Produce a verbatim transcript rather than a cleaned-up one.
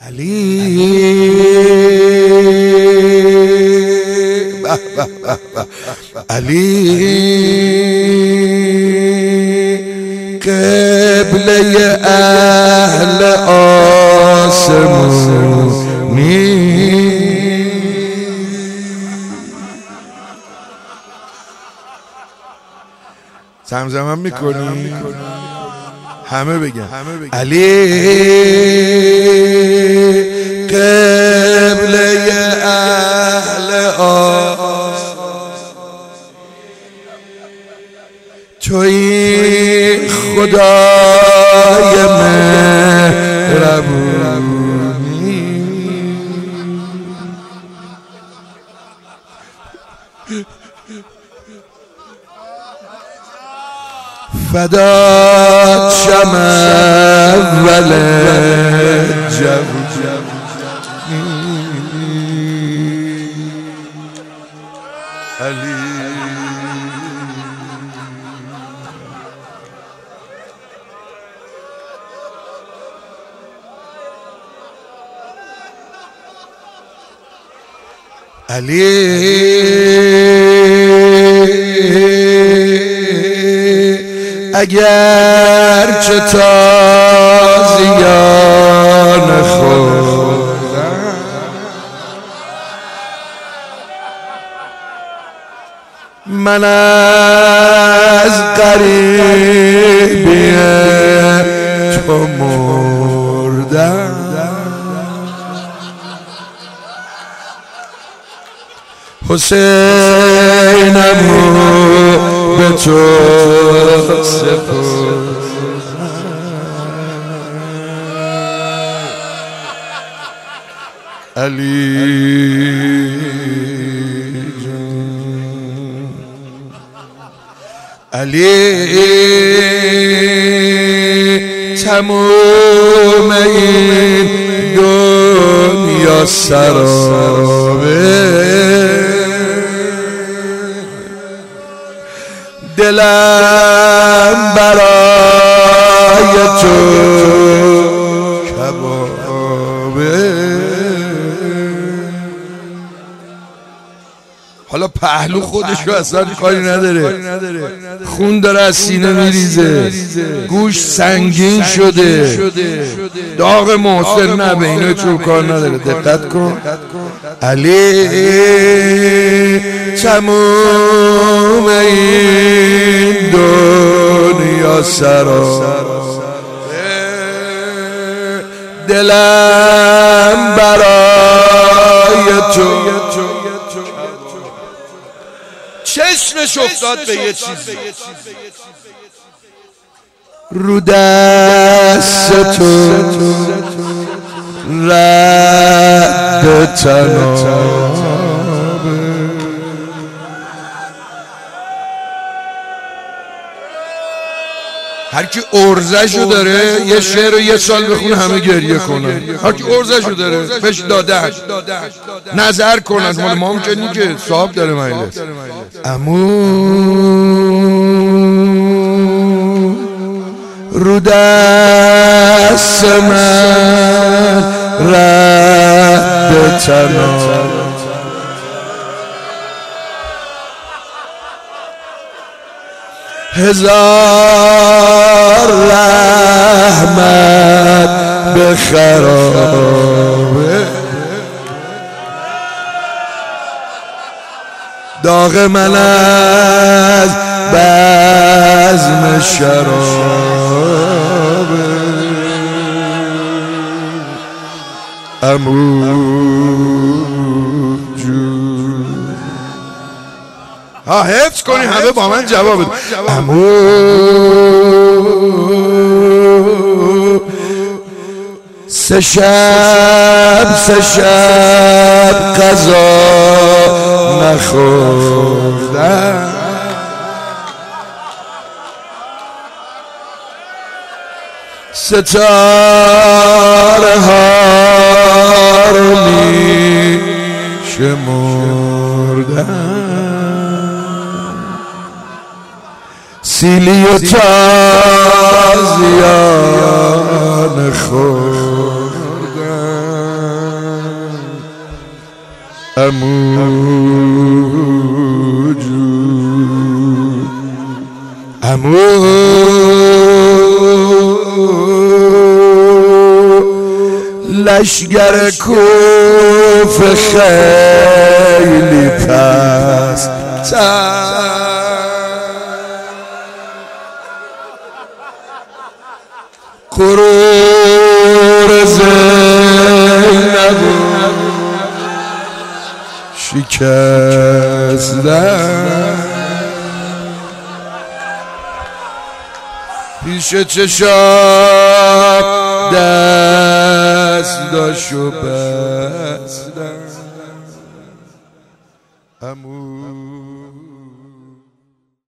علی علی قبله اهل آسمونی زمزمم میکنی؟ همه بگن علی قبله اهل آسمونی توی خدای مهربونی فدات شم اول جوونی علی علی اگر چه تازیان خوردم من از غریبی تو مردم حسینمو به تو سپردم علی جان علی تموم این دنیا سرابه دلم برای تو کبابه حالا پهلو خودشو اصلا کاری نداره خون داره از سینه میریزه گوش سنگین شده داغ محسن نه به اینو تو کار نداره دقت کن علی تموم این دنیا سراب دلم برای تو چشمش افتاد به یه چیزی رو دست تو رد تنابه هر کی ارزشو داره یه شعر رو یه سال بخونه همه گریه کنن هر کی ارزشو داره فش دادهش نظر کنن مال ما ممکنی که صاحب داره مجلس امو رو دست من رد تنابه هزار رحمت به خرابه داغ من از بزم شرابه عمو جون ها حفظ کنی همه با من جواب بده عمو سه شب سه شب قضا نخوردم ستاره ها رو می شمردم سیلی و تازیان خوردم امو جون امو لشگر کوف خیلی پس قرور زینب شکستن پیش چشام دست داشو بستن امو